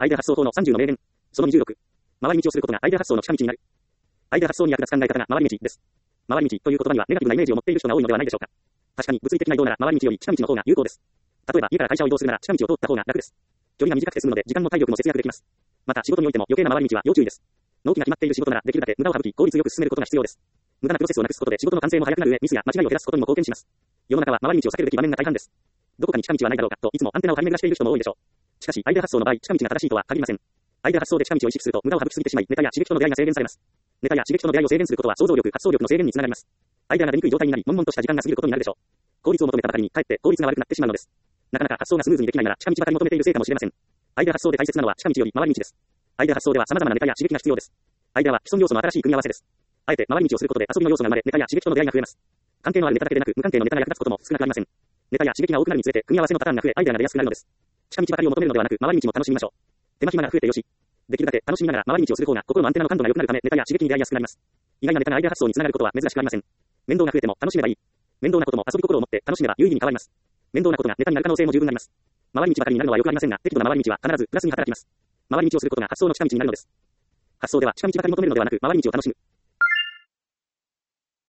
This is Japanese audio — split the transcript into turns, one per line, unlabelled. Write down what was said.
アイデア発想法の30の名言。その26。回り道をすることがアイデア発想の近道になる。アイデア発想に役立つ考え方が回り道です。回り道という言葉にはネガティブなイメージを持っている人が多いのではないでしょうか。確かに物理的な移動なら回り道より近道の方が有効です。例えば家から会社を移動するなら近道を通った方が楽です。距離が短くて済むので時間も体力も節約できます。また仕事においても余計な回り道は要注意です。納期が決まっている仕事ならできるだけ無駄を省き効率よく進めることが必要です。無駄なプロセスをなくすことで仕事の完成も早くなる上、ミスや間違いを減らすことにも貢献します。世の中は回り道を避けるべき場面が大半です。どこかに近道はないだろうかといつもアンテナを張り巡らしている人も多いでしょう。しかしアイデア発想の場合、近道が正しいとは限りません。アイデア発想で近道を意識すると無駄を省きすぎてしまい、ネタや刺激との出会いが制限されます。ネタや刺激との出会いを制限することは想像力、発想力の制限につながります。アイデアが出にくい状態になり、悶々とした時間が過ぎることになるでしょう。効率を求めたばかりにかえって効率が悪くなってしまうのです。なかなか発想がスムーズにできないなら近道ばかり求めているせいかもしれません。アイデア発想で大切なのは近道より回り道です。アイデア発想では様々なネタや刺激が必要です。アイデアは既存要素の新しい組み合わせです。あえて回り道をすることで遊びの要素が生まれ、ネタや刺激との出会いが増えます。関係のあるネタだけでなく無関係のネタが役立つことも少なくありません。ネタや刺激が多くなるにつれて組み合わせのパターンが増え、アイデアが出やすくなるのです。近道ばかりを求めるのではなく、回り道も楽しみましょう。手間暇が増えてよし。できるだけ楽しみながら回り道をする方が心のアンテナの感度が良くなるため、ネタや刺激に出会いやすくなります。意外なネタがアイデア発想につながることは珍しくありません。面倒が増えても楽しめばいい。面倒なことも遊び心を持って楽しめば有意義に変わります。面倒なことがネタになる可能性も十分あります。回り道ばかりになるのは良くありませんが、適度な回り道は必ずプラスに働きます。回り道をすることが発想の近道になるのです。発想では近道ばかり求めるのではなく、回り道を楽しむ。